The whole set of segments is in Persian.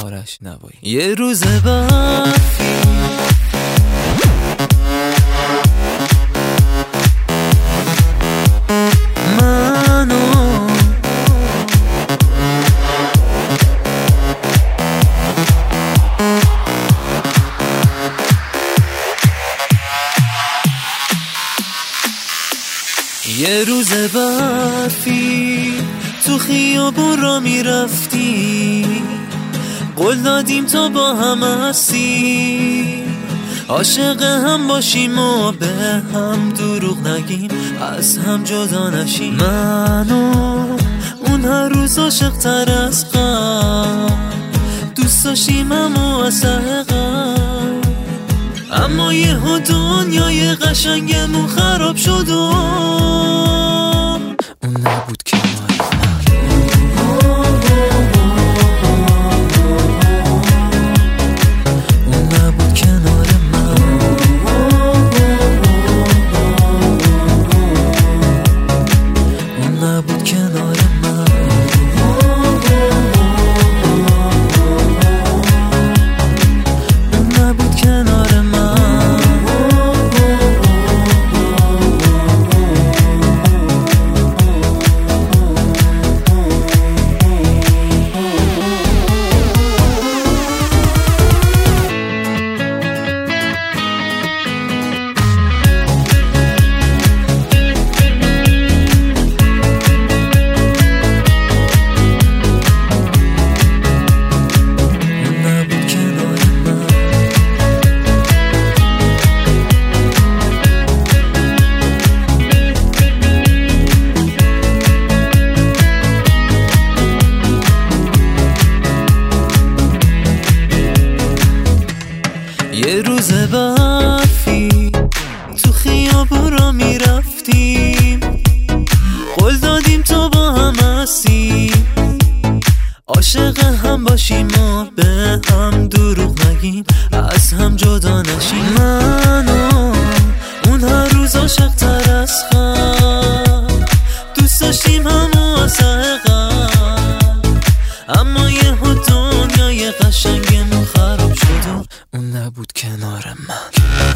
آرش نوایی. یه روز برفی یه روز برفی تو خیابون را میرفتی، قول دادیم تا با هم هستی، عاشق هم باشیم و به هم دروغ نگیم، از هم جدا نشیم. من و اون هر روز عاشق تر از قبل، دوست داشتیم همو اصل قبل، اما یهو دنیای قشنگمون خراب شد و اون نبود کنار من. اون نبود کنار من. اون نبود کنار من. اون نبود کنار من. یه روز برفی تو خیابون را میرفتیم، قول دادیم تا با هم هستیم، عاشق هم باشیم و به هم دروغ نگیم، از هم جدا نشیم. من و اون هر روز عاشق تر از خم، دوست داشتیم همو اصل قبل، اما یهو دنیای قشنگمون خراب شد و اون نبود کنار من.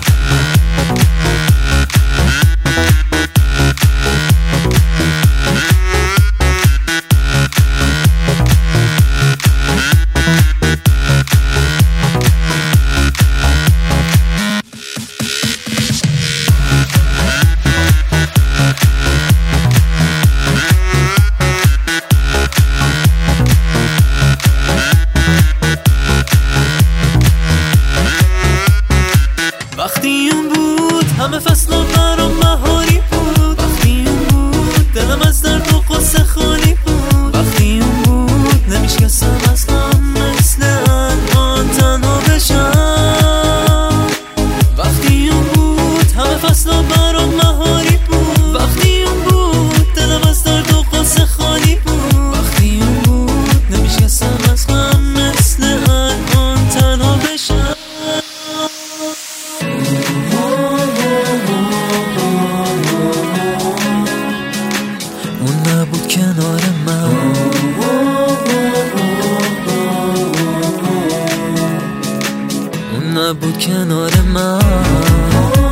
وقتی اون بود همه فصل برام بهاری بود، وقتی اون بود دلم از درد و قصه خالی بود، وقتی اون بود نمیشکستم اصلا مثل الان تنها بشم، وقتی اون بود همه فصل برام بهاری بود، وقتی اون بود دلم از درد و قصه خالی بود، وقتی اون بود نمیشکستم اصلا مثل الان تنها بشم. اون نبود کنار من. اون نبود کنار من.